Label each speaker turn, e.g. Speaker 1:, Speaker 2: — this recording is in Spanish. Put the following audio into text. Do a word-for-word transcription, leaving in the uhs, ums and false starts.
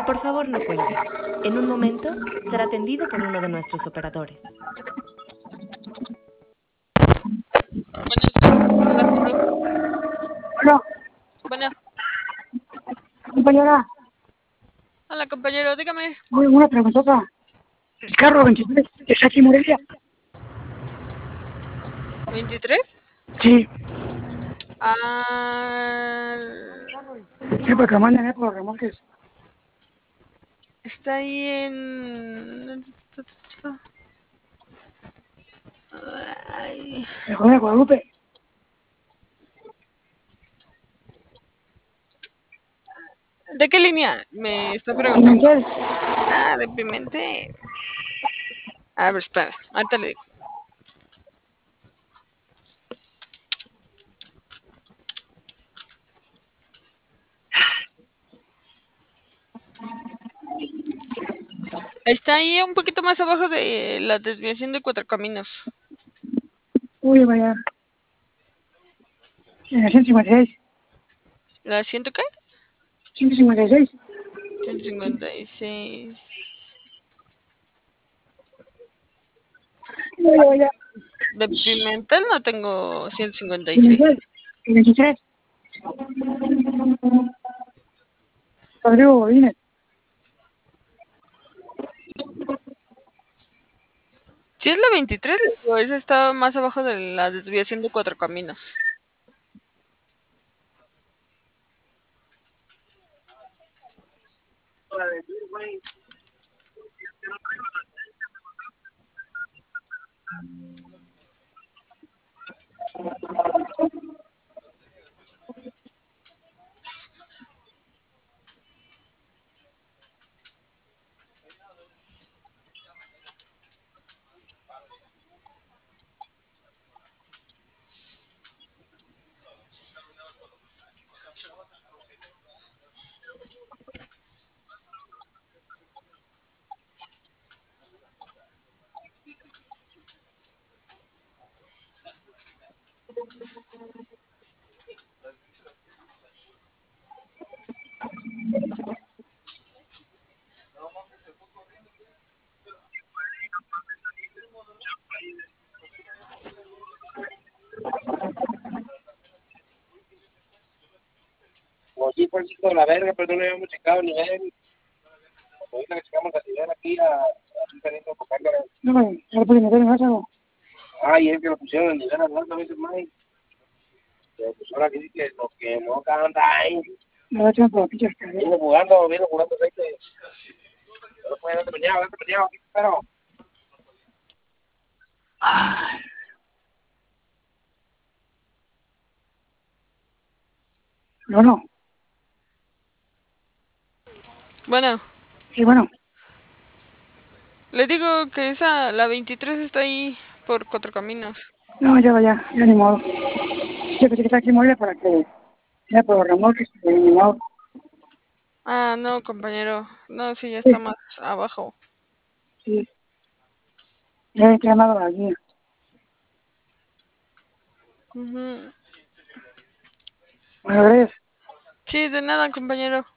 Speaker 1: Por favor, no cuelgue. En un momento será atendido por uno de nuestros operadores.
Speaker 2: Bueno,
Speaker 3: Bueno,
Speaker 2: compañera,
Speaker 3: hola compañero, dígame.
Speaker 2: muy una preguntota. El carro veintitrés es aquí en Morelia.
Speaker 3: ¿veintitrés?
Speaker 2: Sí,
Speaker 3: Ah,
Speaker 2: sí, porque mandan por los remolques.
Speaker 3: está ahí en... Ay,
Speaker 2: El joven de Guadalupe.
Speaker 3: ¿de qué línea? Me está preguntando.
Speaker 2: Pimentel.
Speaker 3: Ah, de Pimentel. A ver, espera, ahorita le digo. Está ahí un poquito más abajo de la desviación de Cuatro Caminos.
Speaker 2: Uy, vaya. En el ciento cincuenta y seis.
Speaker 3: ¿La siento qué?
Speaker 2: ciento cincuenta y seis.
Speaker 3: ciento cincuenta y seis.
Speaker 2: Uy, vaya.
Speaker 3: De Pimentel no tengo ciento cincuenta y seis.
Speaker 2: Pimentel. El veintitrés. Rodrigo Godínez.
Speaker 3: Si es la veintitrés, digo, esa está más abajo de la desviación de Cuatro Caminos.
Speaker 4: Pues sí, fue el chico de la verga, pero no le habíamos checado el nivel. Ahorita le checamos el nivel aquí a... Aquí saliendo por cámara.
Speaker 2: No, no lo pueden meter en casa, ¿no?
Speaker 4: Ay, es que lo pusieron el nivel adelante a veces, Mike. Pero pues ahora que sí que lo que no canta ahí.
Speaker 2: Me va a echar por la pinche escalera.
Speaker 4: Viene jugando, viene jugando aceite. No puede, date peleado, date peleado, aquí te espero.
Speaker 2: Ay. No, no.
Speaker 3: Bueno,
Speaker 2: Sí, bueno.
Speaker 3: le digo que esa, la veintitrés está ahí por Cuatro Caminos.
Speaker 2: No, ya vaya, ya ni modo. Yo pensé que está aquí en Morelia para que sea por los remolques, pero ni modo.
Speaker 3: Ah, no, compañero. No, sí, ya
Speaker 2: Sí,
Speaker 3: está más abajo.
Speaker 2: sí. Ya he cremado la guía.
Speaker 3: Ujú.
Speaker 2: Bueno, gracias.
Speaker 3: Sí, de nada, compañero.